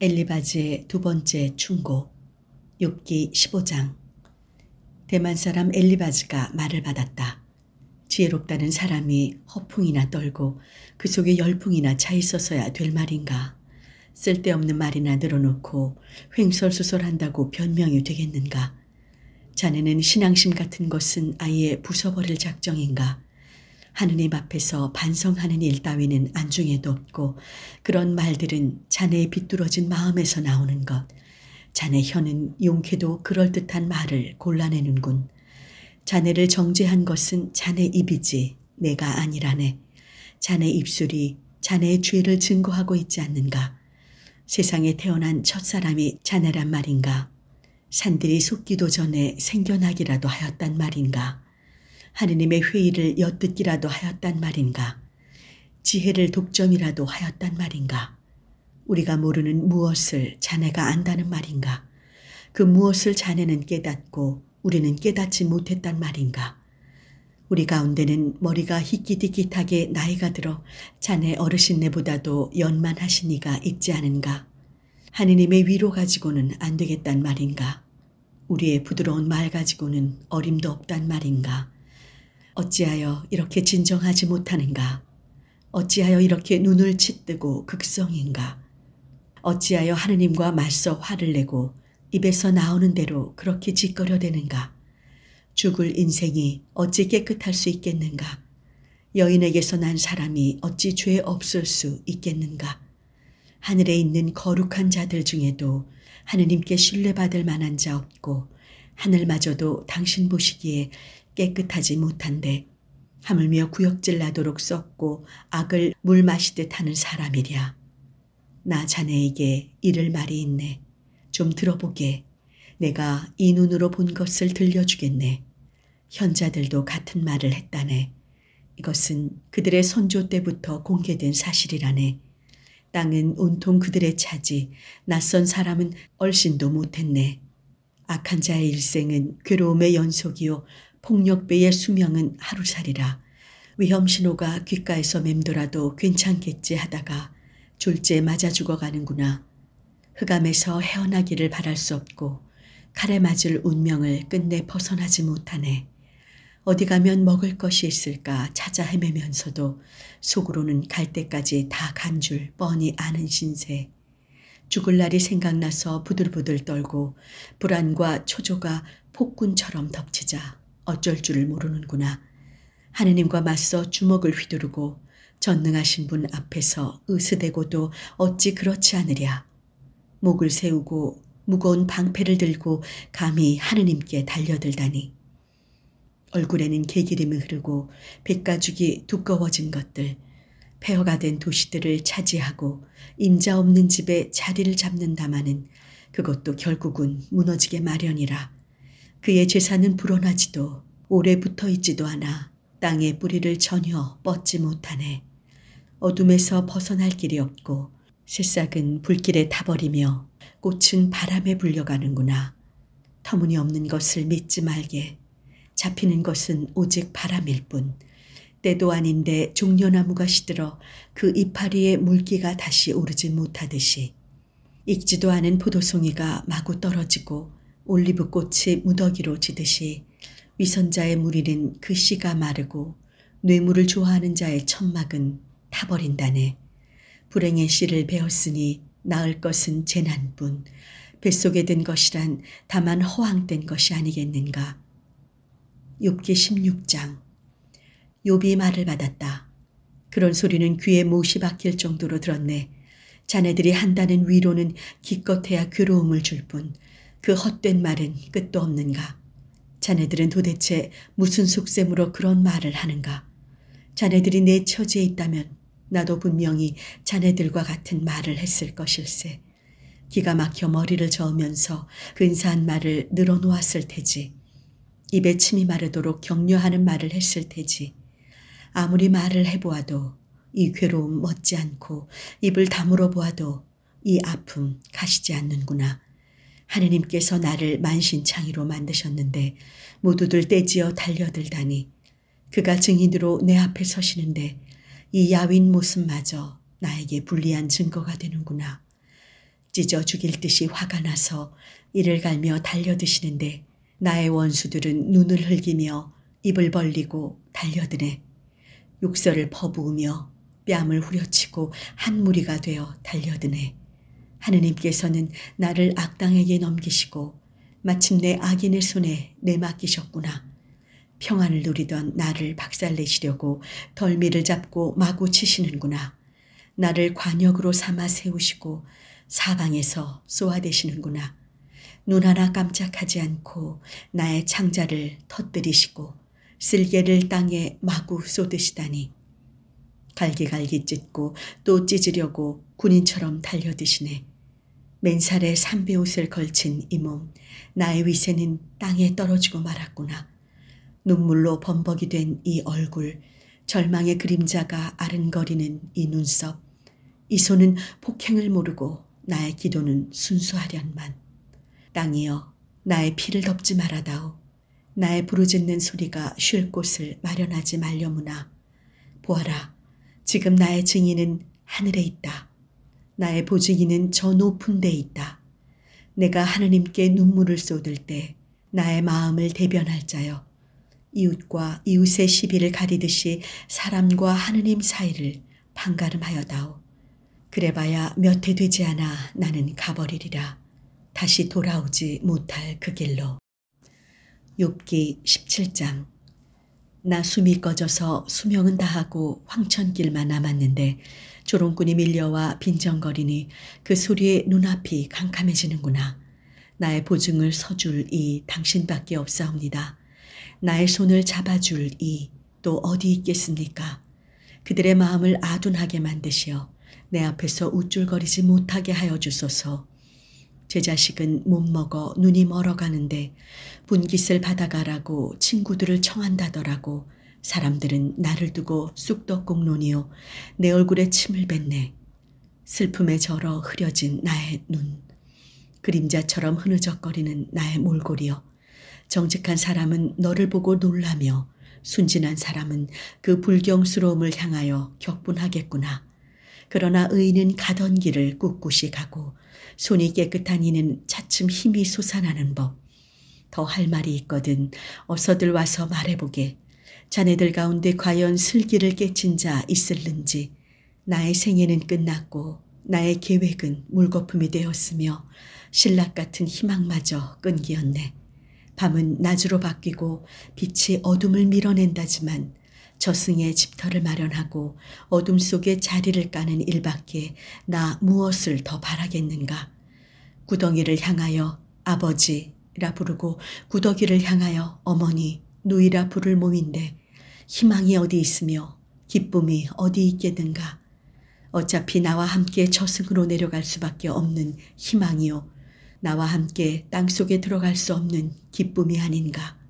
엘리바즈의 두 번째 충고. 욥기 15장. 대만 사람 엘리바즈가 말을 받았다. 지혜롭다는 사람이 허풍이나 떨고 그 속에 열풍이나 차 있어서야 될 말인가. 쓸데없는 말이나 늘어놓고 횡설수설한다고 변명이 되겠는가. 자네는 신앙심 같은 것은 아예 부숴버릴 작정인가. 하느님 앞에서 반성하는 일 따위는 안중에도 없고 그런 말들은 자네의 비뚤어진 마음에서 나오는 것. 자네 혀는 용케도 그럴듯한 말을 골라내는군. 자네를 정죄한 것은 자네 입이지 내가 아니라네. 자네 입술이 자네의 죄를 증거하고 있지 않는가. 세상에 태어난 첫사람이 자네란 말인가. 산들이 솟기도 전에 생겨나기라도 하였단 말인가. 하느님의 회의를 엿듣기라도 하였단 말인가. 지혜를 독점이라도 하였단 말인가. 우리가 모르는 무엇을 자네가 안다는 말인가. 그 무엇을 자네는 깨닫고 우리는 깨닫지 못했단 말인가. 우리 가운데는 머리가 희끼디끼하게 나이가 들어 자네 어르신네보다도 연만하신 이가 있지 않은가. 하느님의 위로 가지고는 안 되겠단 말인가. 우리의 부드러운 말 가지고는 어림도 없단 말인가. 어찌하여 이렇게 진정하지 못하는가? 어찌하여 이렇게 눈을 치뜨고 극성인가? 어찌하여 하느님과 맞서 화를 내고 입에서 나오는 대로 그렇게 짓거려대는가? 죽을 인생이 어찌 깨끗할 수 있겠는가? 여인에게서 난 사람이 어찌 죄 없을 수 있겠는가? 하늘에 있는 거룩한 자들 중에도 하느님께 신뢰받을 만한 자 없고 하늘마저도 당신 보시기에 깨끗하지 못한데 하물며 구역질 나도록 썩고 악을 물 마시듯 하는 사람이랴. 나 자네에게 이를 말이 있네. 좀 들어보게. 내가 이 눈으로 본 것을 들려주겠네. 현자들도 같은 말을 했다네. 이것은 그들의 선조 때부터 공개된 사실이라네. 땅은 온통 그들의 차지 낯선 사람은 얼씬도 못했네. 악한 자의 일생은 괴로움의 연속이요 폭력배의 수명은 하루살이라. 위험신호가 귓가에서 맴돌아도 괜찮겠지 하다가 졸지에 맞아 죽어가는구나. 흑암에서 헤어나기를 바랄 수 없고 칼에 맞을 운명을 끝내 벗어나지 못하네. 어디 가면 먹을 것이 있을까 찾아 헤매면서도 속으로는 갈 때까지 다 간 줄 뻔히 아는 신세. 죽을 날이 생각나서 부들부들 떨고 불안과 초조가 폭군처럼 덮치자 어쩔 줄을 모르는구나. 하느님과 맞서 주먹을 휘두르고 전능하신 분 앞에서 으스대고도 어찌 그렇지 않으랴. 목을 세우고 무거운 방패를 들고 감히 하느님께 달려들다니. 얼굴에는 개기름이 흐르고 백가죽이 두꺼워진 것들, 폐허가 된 도시들을 차지하고 임자 없는 집에 자리를 잡는다마는 그것도 결국은 무너지게 마련이라. 그의 재산은 불어나지도 오래 붙어있지도 않아 땅의 뿌리를 전혀 뻗지 못하네. 어둠에서 벗어날 길이 없고 새싹은 불길에 타버리며 꽃은 바람에 불려가는구나. 터무니없는 것을 믿지 말게. 잡히는 것은 오직 바람일 뿐. 때도 아닌데 종려나무가 시들어 그 이파리에 물기가 다시 오르지 못하듯이 익지도 않은 포도송이가 마구 떨어지고 올리브꽃이 무더기로 지듯이 위선자의 무리는 그 씨가 마르고 뇌물을 좋아하는 자의 천막은 타버린다네. 불행의 씨를 베었으니 낳을 것은 재난뿐. 뱃속에 든 것이란 다만 허황된 것이 아니겠는가. 욥기 16장. 욥이 말을 받았다. 그런 소리는 귀에 못이 박힐 정도로 들었네. 자네들이 한다는 위로는 기껏해야 괴로움을 줄 뿐 그 헛된 말은 끝도 없는가. 자네들은 도대체 무슨 속셈으로 그런 말을 하는가. 자네들이 내 처지에 있다면 나도 분명히 자네들과 같은 말을 했을 것일세. 기가 막혀 머리를 저으면서 근사한 말을 늘어놓았을 테지. 입에 침이 마르도록 격려하는 말을 했을 테지. 아무리 말을 해보아도 이 괴로움 멋지않고 입을 다물어 보아도 이 아픔 가시지 않는구나. 하느님께서 나를 만신창이로 만드셨는데 모두들 떼지어 달려들다니. 그가 증인으로 내 앞에 서시는데 이 야윈 모습마저 나에게 불리한 증거가 되는구나. 찢어 죽일 듯이 화가 나서 이를 갈며 달려드시는데 나의 원수들은 눈을 흘기며 입을 벌리고 달려드네. 육설을 퍼부으며 뺨을 후려치고 한 무리가 되어 달려드네. 하느님께서는 나를 악당에게 넘기시고 마침내 악인의 손에 내맡기셨구나. 평안을 누리던 나를 박살내시려고 덜미를 잡고 마구 치시는구나. 나를 관역으로 삼아 세우시고 사방에서 쏘아대시는구나. 눈 하나 깜짝하지 않고 나의 창자를 터뜨리시고 쓸개를 땅에 마구 쏟으시다니. 갈기갈기 찢고 또 찢으려고 군인처럼 달려드시네. 맨살에 삼배옷을 걸친 이 몸, 나의 위세는 땅에 떨어지고 말았구나. 눈물로 범벅이 된 이 얼굴, 절망의 그림자가 아른거리는 이 눈썹, 이 손은 폭행을 모르고 나의 기도는 순수하련만. 땅이여, 나의 피를 덮지 말아다오. 나의 부르짖는 소리가 쉴 곳을 마련하지 말려무나. 보아라, 지금 나의 증인은 하늘에 있다. 나의 보증인은 저 높은 데 있다. 내가 하느님께 눈물을 쏟을 때 나의 마음을 대변할 자여. 이웃과 이웃의 시비를 가리듯이 사람과 하느님 사이를 판가름하여다오. 그래봐야 몇 해 되지 않아 나는 가버리리라. 다시 돌아오지 못할 그 길로. 욥기 17장. 나 숨이 꺼져서 수명은 다하고 황천길만 남았는데 조롱꾼이 밀려와 빈정거리니 그 소리에 눈앞이 캄캄해지는구나. 나의 보증을 서줄 이 당신밖에 없사옵니다. 나의 손을 잡아줄 이 또 어디 있겠습니까? 그들의 마음을 아둔하게 만드시어 내 앞에서 우쭐거리지 못하게 하여 주소서. 제 자식은 못 먹어 눈이 멀어가는데 분깃을 받아가라고 친구들을 청한다더라고. 사람들은 나를 두고 쑥덕공론이요 내 얼굴에 침을 뱉네. 슬픔에 절어 흐려진 나의 눈, 그림자처럼 흐느적거리는 나의 몰골이여. 정직한 사람은 너를 보고 놀라며 순진한 사람은 그 불경스러움을 향하여 격분하겠구나. 그러나 의인은 가던 길을 꿋꿋이 가고 손이 깨끗한 이는 차츰 힘이 솟아나는 법. 더 할 말이 있거든 어서들 와서 말해보게. 자네들 가운데 과연 슬기를 깨친 자 있을는지. 나의 생애는 끝났고 나의 계획은 물거품이 되었으며 신락 같은 희망마저 끈기였네. 밤은 낮으로 바뀌고 빛이 어둠을 밀어낸다지만 저승의 집터를 마련하고 어둠 속에 자리를 까는 일밖에 나 무엇을 더 바라겠는가. 구덩이를 향하여 아버지라 부르고 구더기를 향하여 어머니, 누이라 부를 몸인데 희망이 어디 있으며 기쁨이 어디 있겠는가. 어차피 나와 함께 저승으로 내려갈 수밖에 없는 희망이요 나와 함께 땅속에 들어갈 수 없는 기쁨이 아닌가.